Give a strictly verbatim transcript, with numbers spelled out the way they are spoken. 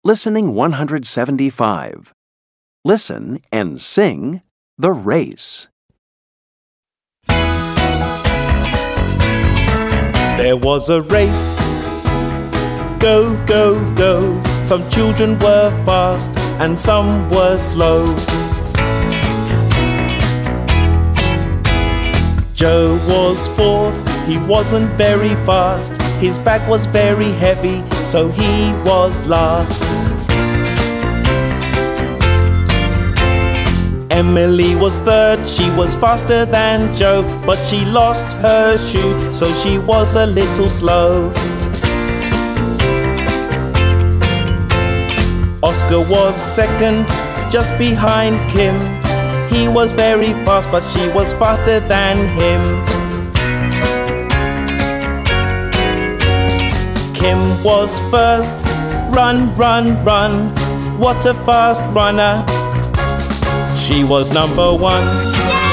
Listening one hundred seventy-five. Listen and sing The Race. There was a race. Go, go, go. Some children were fast and some were slow. Joe was fourth, he wasn't very fast. His bag was very heavy, so he was last. Emily was third, she was faster than Joe, but she lost her shoe, so she was a little slow. Oscar was second, just behind Kim. He was very fast, but she was faster than him. Kim was first, run, run, run. What a fast runner. She was number one.